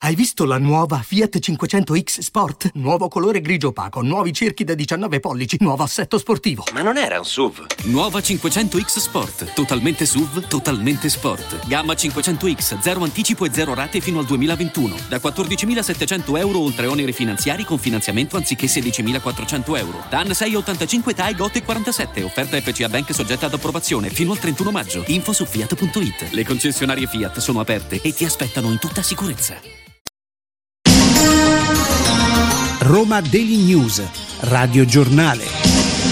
Hai visto la nuova Fiat 500X Sport? Nuovo colore grigio opaco, nuovi cerchi da 19 pollici, nuovo assetto sportivo. Ma non era un SUV? Nuova 500X Sport, totalmente SUV, totalmente sport. Gamma 500X, zero anticipo e zero rate fino al 2021. Da 14.700 euro oltre oneri finanziari con finanziamento anziché 16.400 euro. TAN 685 TAE GOT 47. Offerta FCA Bank soggetta ad approvazione fino al 31 maggio. Info su Fiat.it. Le concessionarie Fiat sono aperte e ti aspettano in tutta sicurezza. Roma Daily News, Radio Giornale.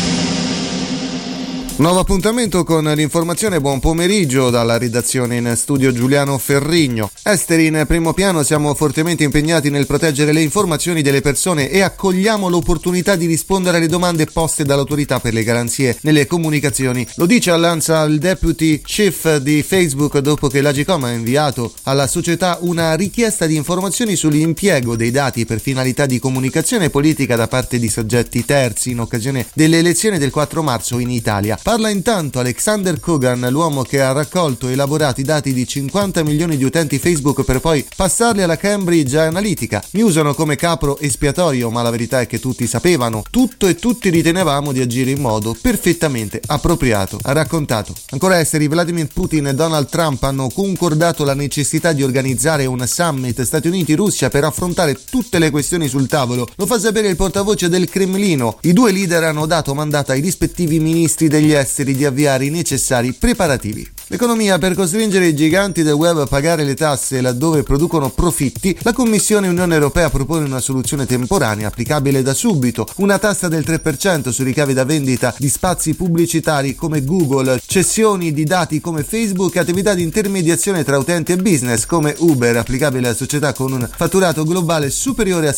Nuovo appuntamento con l'informazione, buon pomeriggio dalla redazione in studio Giuliano Ferrigno. Esteri in primo piano, siamo fortemente impegnati nel proteggere le informazioni delle persone e accogliamo l'opportunità di rispondere alle domande poste dall'autorità per le garanzie nelle comunicazioni. Lo dice all'Ansa il deputy chief di Facebook dopo che l'Agcom ha inviato alla società una richiesta di informazioni sull'impiego dei dati per finalità di comunicazione politica da parte di soggetti terzi in occasione delle elezioni del 4 marzo in Italia. Parla intanto Alexander Kogan, l'uomo che ha raccolto e elaborato i dati di 50 milioni di utenti Facebook per poi passarli alla Cambridge Analytica. Mi usano come capro espiatorio, ma la verità è che tutti sapevano tutto e tutti ritenevamo di agire in modo perfettamente appropriato, ha raccontato. Ancora esteri, Vladimir Putin e Donald Trump hanno concordato la necessità di organizzare un summit Stati Uniti-Russia per affrontare tutte le questioni sul tavolo. Lo fa sapere il portavoce del Cremlino. I due leader hanno dato mandato ai rispettivi ministri degli esteri di avviare i necessari preparativi. L'economia: per costringere i giganti del web a pagare le tasse laddove producono profitti, la Commissione Unione Europea propone una soluzione temporanea applicabile da subito, una tassa del 3% sui ricavi da vendita di spazi pubblicitari come Google, cessioni di dati come Facebook e attività di intermediazione tra utenti e business come Uber, applicabile a società con un fatturato globale superiore a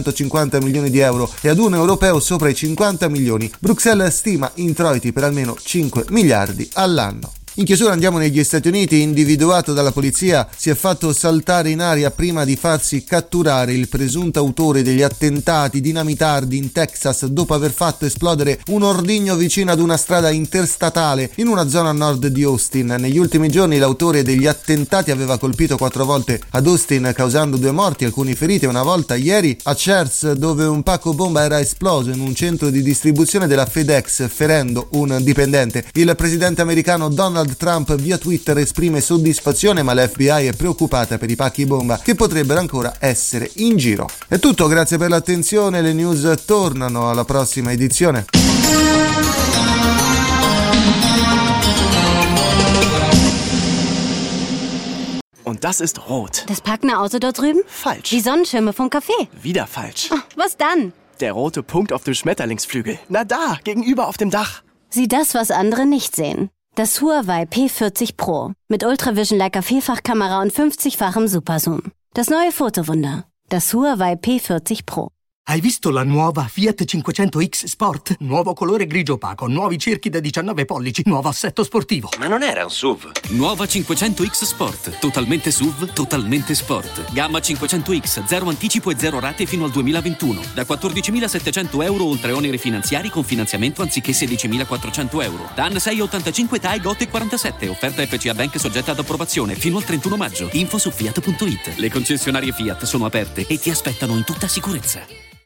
750 milioni di euro e ad uno europeo sopra i 50 milioni. Bruxelles stima introiti per almeno 5 miliardi all'anno. In chiusura andiamo negli Stati Uniti. Individuato dalla polizia, si è fatto saltare in aria prima di farsi catturare il presunto autore degli attentati dinamitardi in Texas dopo aver fatto esplodere un ordigno vicino ad una strada interstatale in una zona a nord di Austin. Negli ultimi giorni l'autore degli attentati aveva colpito 4 volte ad Austin causando 2 morti e alcuni feriti, una volta ieri a Cherts dove un pacco bomba era esploso in un centro di distribuzione della FedEx ferendo un dipendente. Il presidente americano Donald Trump via Twitter esprime soddisfazione, ma l'FBI è preoccupata per i pacchi bomba che potrebbero ancora essere in giro. È tutto, grazie per l'attenzione, le news tornano alla prossima edizione. Und das ist rot. Das parkende Auto dort drüben? Falsch. Die Sonnenschirme vom Café? Wieder falsch. Oh, was dann? Der rote Punkt auf dem Schmetterlingsflügel. Na da, gegenüber auf dem Dach. Sieh das, was andere nicht sehen. Das Huawei P40 Pro mit Ultravision Leica Vielfachkamera und 50-fachem Superzoom. Das neue Fotowunder. Das Huawei P40 Pro. Hai visto la nuova Fiat 500X Sport? Nuovo colore grigio opaco, nuovi cerchi da 19 pollici, nuovo assetto sportivo. Ma non era un SUV? Nuova 500X Sport, totalmente SUV, totalmente sport. Gamma 500X, zero anticipo e zero rate fino al 2021. Da 14.700 euro oltre oneri finanziari con finanziamento anziché 16.400 euro. TAN 685 TAE GOT 47. Offerta FCA Bank soggetta ad approvazione fino al 31 maggio. Info su Fiat.it. Le concessionarie Fiat sono aperte e ti aspettano in tutta sicurezza.